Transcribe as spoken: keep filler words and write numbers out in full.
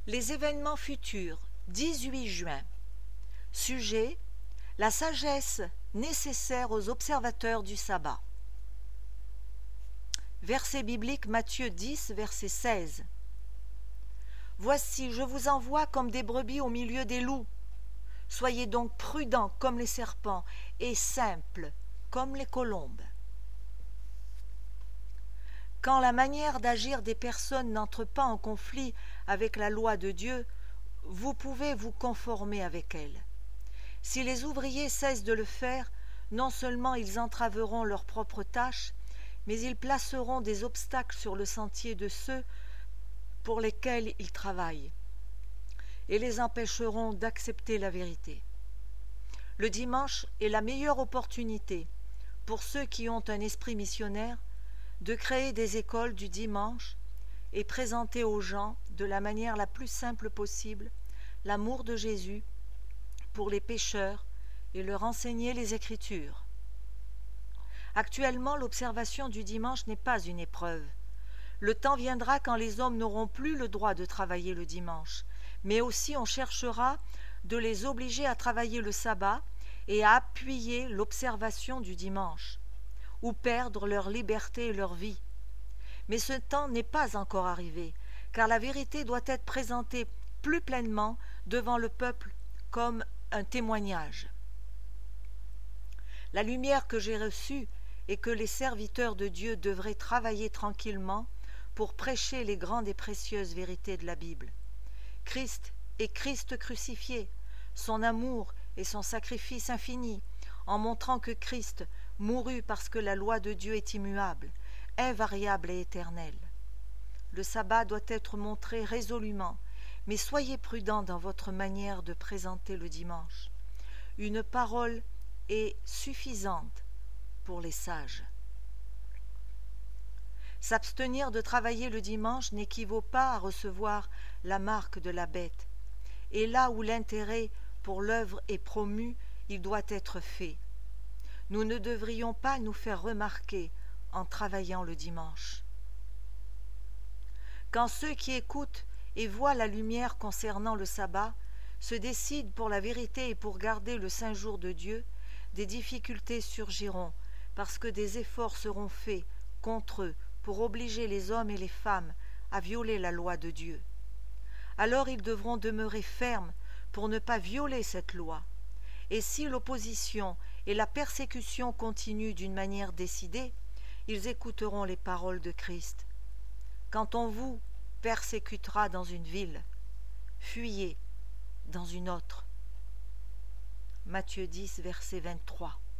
Les événements futurs, dix-huit juin. Sujet: la sagesse nécessaire aux observateurs du sabbat. Verset biblique Matthieu dix, verset seize. Voici, je vous envoie comme des brebis au milieu des loups. Soyez donc prudents comme les serpents et simples comme les colombes. Quand la manière d'agir des personnes n'entre pas en conflit avec la loi de Dieu, vous pouvez vous conformer avec elle. Si les ouvriers cessent de le faire, non seulement ils entraveront leurs propres tâches, mais ils placeront des obstacles sur le sentier de ceux pour lesquels ils travaillent, et les empêcheront d'accepter la vérité. Le dimanche est la meilleure opportunité pour ceux qui ont un esprit missionnaire de créer des écoles du dimanche et présenter aux gens de la manière la plus simple possible l'amour de Jésus pour les pécheurs et leur enseigner les Écritures. Actuellement, l'observation du dimanche n'est pas une épreuve. Le temps viendra quand les hommes n'auront plus le droit de travailler le dimanche, mais aussi on cherchera de les obliger à travailler le sabbat et à appuyer l'observation du dimanche, ou perdre leur liberté et leur vie. Mais ce temps n'est pas encore arrivé, car la vérité doit être présentée plus pleinement devant le peuple comme un témoignage. La lumière que j'ai reçue est que les serviteurs de Dieu devraient travailler tranquillement pour prêcher les grandes et précieuses vérités de la Bible. Christ est Christ crucifié, son amour et son sacrifice infini, en montrant que Christ mourut parce que la loi de Dieu est immuable, invariable et éternelle. Le sabbat doit être montré résolument, mais soyez prudents dans votre manière de présenter le dimanche. Une parole est suffisante pour les sages. S'abstenir de travailler le dimanche n'équivaut pas à recevoir la marque de la bête. Et là où l'intérêt pour l'œuvre est promu, il doit être fait. Nous ne devrions pas nous faire remarquer en travaillant le dimanche. Quand ceux qui écoutent et voient la lumière concernant le sabbat se décident pour la vérité et pour garder le saint jour de Dieu, des difficultés surgiront parce que des efforts seront faits contre eux pour obliger les hommes et les femmes à violer la loi de Dieu. Alors ils devront demeurer fermes pour ne pas violer cette loi. Et si l'opposition et la persécution continuent d'une manière décidée, ils écouteront les paroles de Christ. Quand on vous persécutera dans une ville, fuyez dans une autre. Matthieu dix, verset vingt-trois.